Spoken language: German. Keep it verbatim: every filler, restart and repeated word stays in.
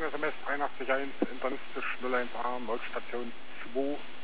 S M S drei acht eins, internistisch null eins A, Molstation zwei